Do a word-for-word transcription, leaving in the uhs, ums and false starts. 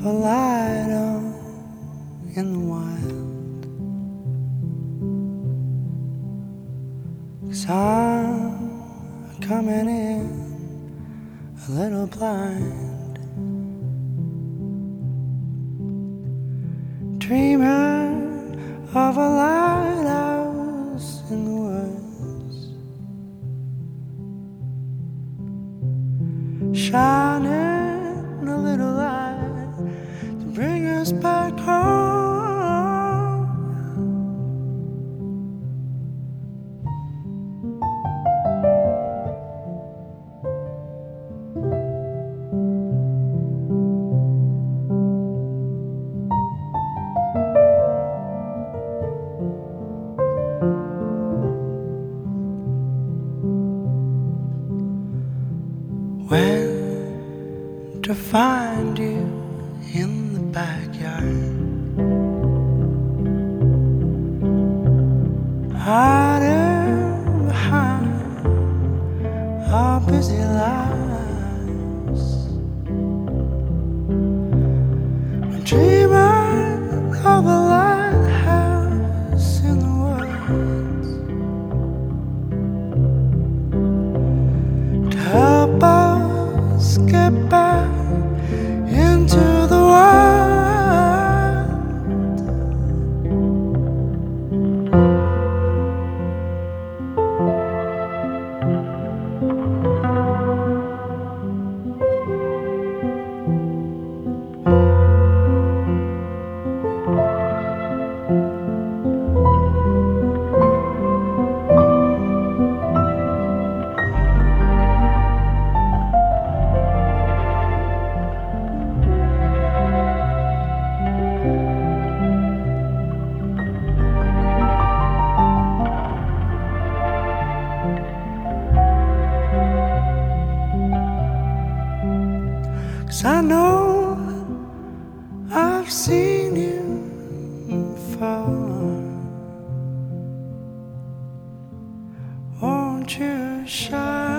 of a light on in the wild. 'Cause I'm coming in a little blind, dreaming of a lighthouse in the woods, shining a little light to bring us back home. When to find you in the backyard, hiding behind our busy lives. We're dreaming of a lighthouse in the woods to help us get back into the world. Cause I know I've seen you before. Won't you shine